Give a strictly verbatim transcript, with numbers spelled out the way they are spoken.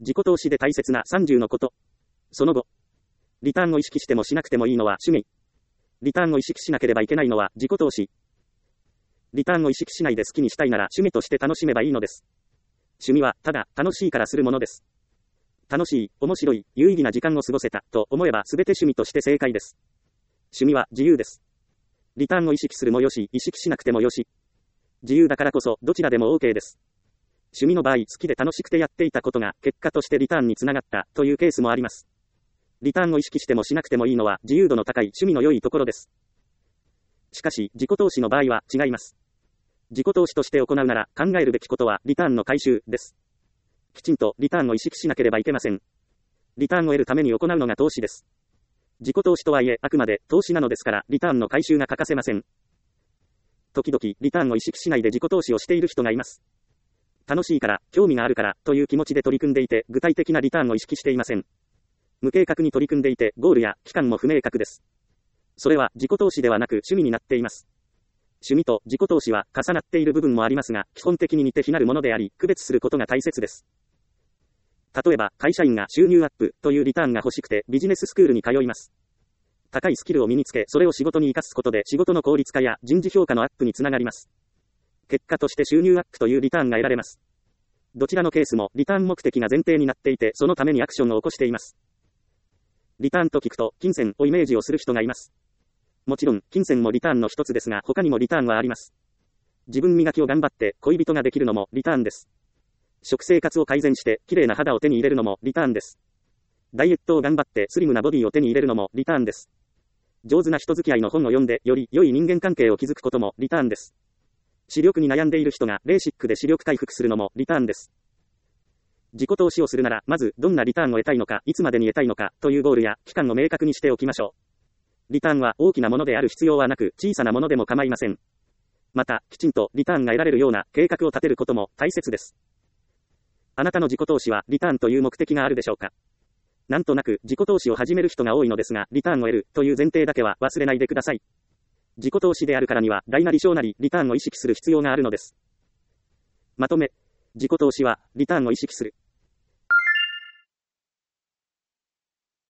自己投資で大切なさんじゅうのこと。その後、リターンを意識してもしなくてもいいのは趣味。リターンを意識しなければいけないのは自己投資。リターンを意識しないで好きにしたいなら趣味として楽しめばいいのです。趣味はただ楽しいからするものです。楽しい、面白い、有意義な時間を過ごせたと思えば全て趣味として正解です。趣味は自由です。リターンを意識するもよし、意識しなくてもよし。自由だからこそどちらでも OK です。趣味の場合、好きで楽しくてやっていたことが結果としてリターンにつながったというケースもあります。リターンを意識してもしなくてもいいのは自由度の高い趣味の良いところです。しかし、自己投資の場合は違います。自己投資として行うなら考えるべきことはリターンの回収です。きちんとリターンを意識しなければいけません。リターンを得るために行うのが投資です。自己投資とはいえあくまで投資なのですからリターンの回収が欠かせません。時々リターンを意識しないで自己投資をしている人がいます。楽しいから、興味があるからという気持ちで取り組んでいて具体的なリターンを意識していません。無計画に取り組んでいてゴールや期間も不明確です。それは自己投資ではなく趣味になっています。趣味と自己投資は重なっている部分もありますが、基本的に似て非なるものであり、区別することが大切です。例えば、会社員が収入アップというリターンが欲しくてビジネススクールに通います。高いスキルを身につけ、それを仕事に活かすことで仕事の効率化や人事評価のアップにつながります。結果として収入アップというリターンが得られます。どちらのケースもリターン目的が前提になっていて、そのためにアクションを起こしています。リターンと聞くと、金銭をイメージをする人がいます。もちろん、金銭もリターンの一つですが、他にもリターンはあります。自分磨きを頑張って恋人ができるのもリターンです。食生活を改善して綺麗な肌を手に入れるのもリターンです。ダイエットを頑張ってスリムなボディを手に入れるのもリターンです。上手な人付き合いの本を読んでより良い人間関係を築くこともリターンです。視力に悩んでいる人がレーシックで視力回復するのもリターンです。自己投資をするなら、まずどんなリターンを得たいのか、いつまでに得たいのかというゴールや期間を明確にしておきましょう。リターンは大きなものである必要はなく、小さなものでも構いません。また、きちんとリターンが得られるような計画を立てることも大切です。あなたの自己投資はリターンという目的があるでしょうか？なんとなく自己投資を始める人が多いのですが、リターンを得るという前提だけは忘れないでください。自己投資であるからには、大なり小なりリターンを意識する必要があるのです。まとめ、自己投資はリターンを意識する。